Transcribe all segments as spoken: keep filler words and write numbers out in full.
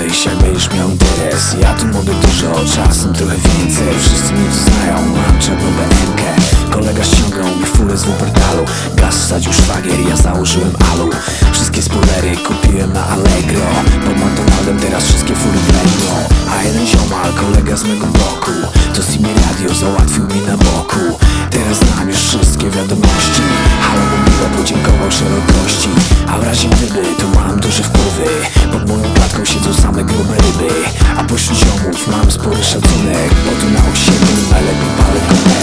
przyjść, jak będziesz miał interes. Ja tu mogę dużo, czasem trochę więcej. Wszyscy mnie tu znają, mam czarną B M K. Kolega ściągnął mi furę z Wuppertalu. Gaz wsadził szwagier, ja założyłem alu. Wszystkie spoilery kupiłem na Allegro. Pod McDonaldem teraz wszystkie fury wlejną. A jeden ziomal, kolega z mego bloku, to Simi Radio załatwił mi na boku. Teraz znam już wszystkie wiadomości. Halo Mobile podziękował szerokości. A w razie gdyby, to mam duże wpływy. Pod moją klatką siedzą same grube ryby. A pośród ziomów mam spory szacunek, bo tu na osiedlu najlepiej palę gumę.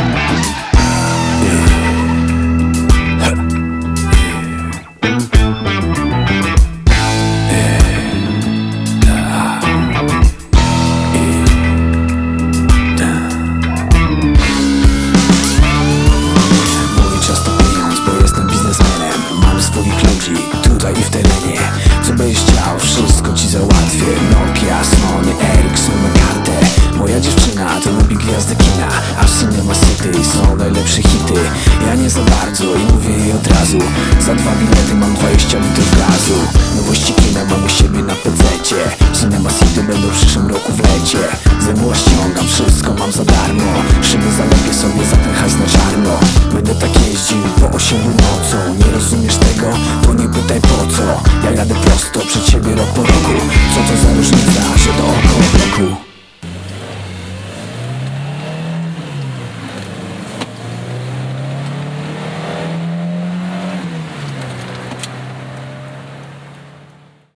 Tutaj i w terenie, co byś chciał, wszystko ci załatwię. Nokia, Sony, Ericsson na kartę. Moja dziewczyna to lubi gwiazdy kina, a w Cinema City są najlepsze hity. Ja nie za bardzo i mówię jej od razu. Za dwa bilety mam dwadzieścia litrów gazu. Nowości kina mam u siebie na pececie. Cinema City będą w przyszłym roku w lecie. Zemuła ściągam, wszystko mam za darmo. Szyby zalepię sobie za ten hajs na czarno. Będę tak jeździł po osiedlu nocą. Nie rozumiesz tego? To nie pytaj po